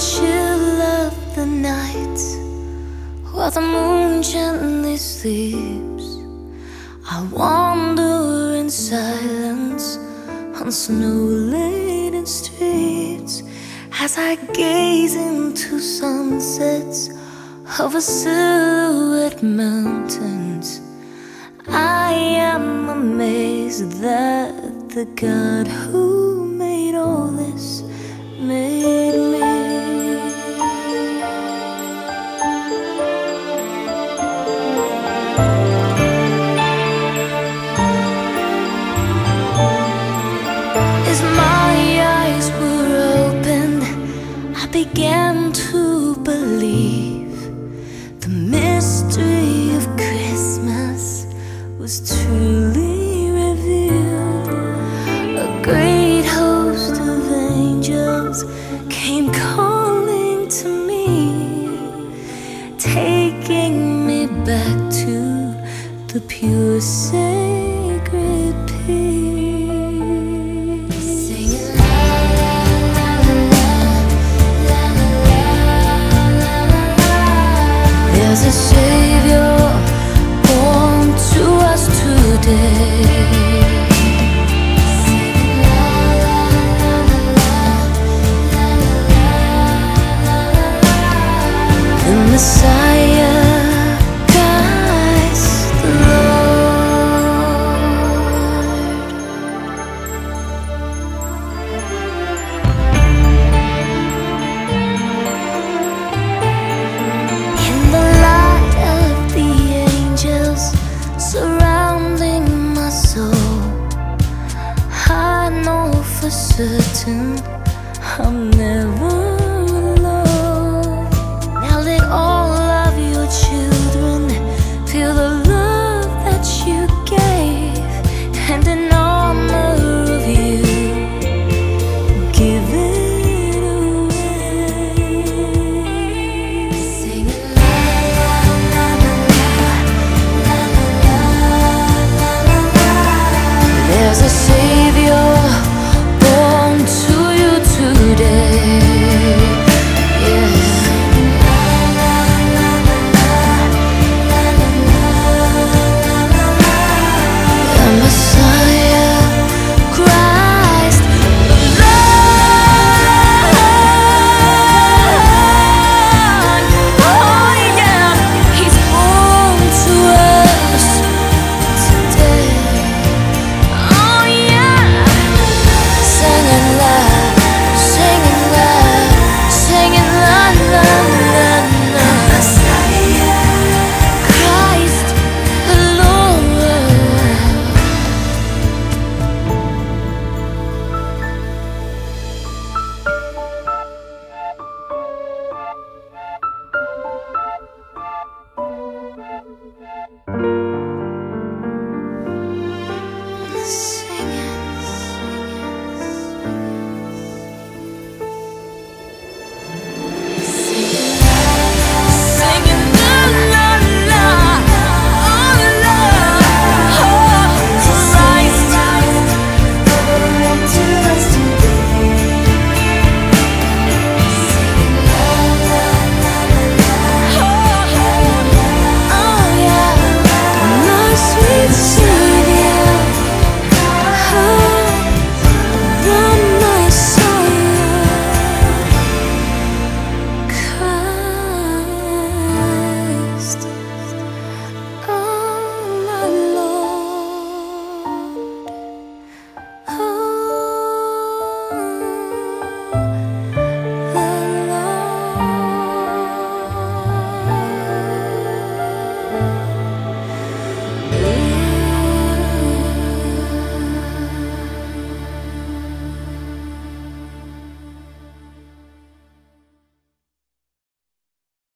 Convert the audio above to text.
chill of the night, while the moon gently sleeps, I wander in silence on snow-laden streets. As I gaze into sunsets over silhouette mountains, I am amazed that the God who made all this made me. As my eyes were opened, I began to believe the mystery of Christmas was truly revealed. A great host of angels came calling to me, taking me back to the pure sacred peace. Singing la la la la la la la la. There's a Savior born to us today. Singing la la la la la la la. The Messiah, Christ the Lord. In the light of the angels surrounding my soul, I know for certain I'm never